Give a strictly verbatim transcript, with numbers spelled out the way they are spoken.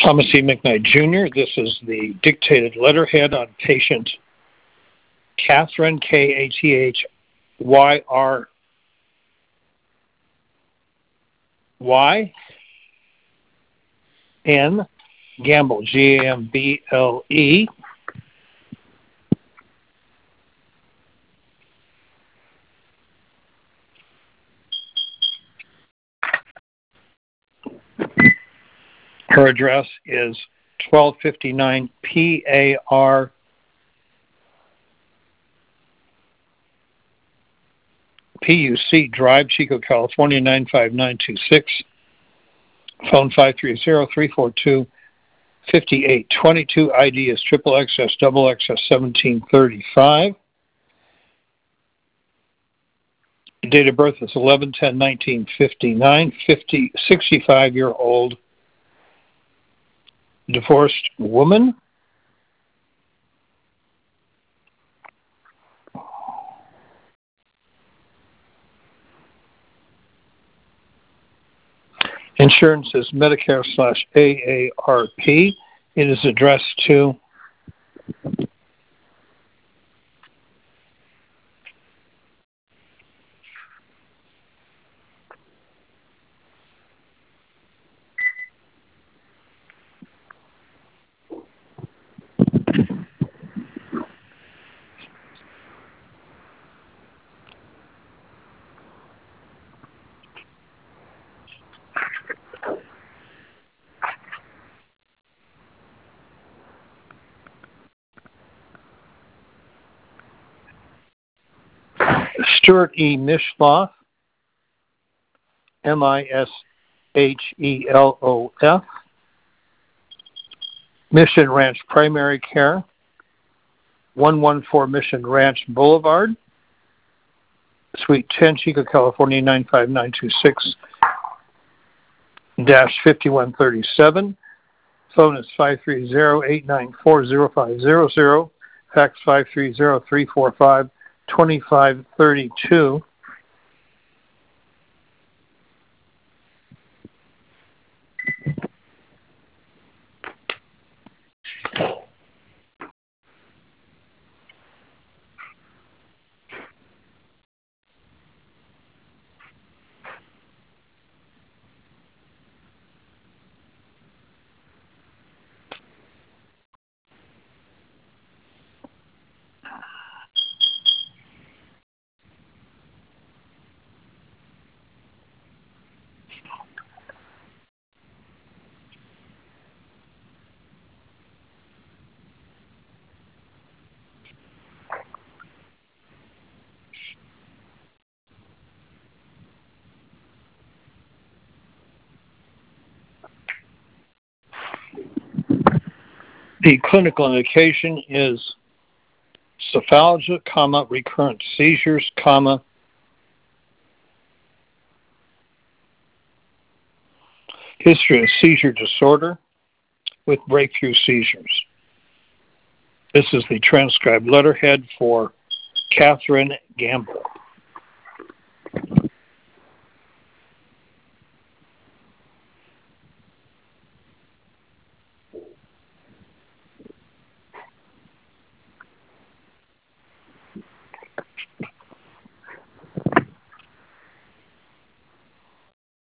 Thomas E. McKnight, Junior This is the dictated letterhead on patient Catherine, K A T H Y R Y N, Gamble, G A M B L E. Her address is twelve fifty-nine P A R P U C Drive, Chico, California, nine five nine two six. Phone five three zero, three four two, five eight two two. I D is triple X S double X S seventeen thirty-five. Date of birth is eleven ten nineteen fifty-nine. fifty, sixty-five-year-old divorced woman. Insurance is Medicare slash A A R P. It is addressed to Stuart E. Mishloff, M I S H E L O F, Mission Ranch Primary Care, one one four Mission Ranch Boulevard, Suite ten, Chico, California, nine five nine two six dash fifty-one thirty-seven. Phone is five three zero, eight nine four, zero five zero zero. Fax five three zero, three four five, two five three two. The clinical indication is cephalgia, comma, recurrent seizures, comma, history of seizure disorder with breakthrough seizures. This is the transcribed letterhead for Catherine Gamble.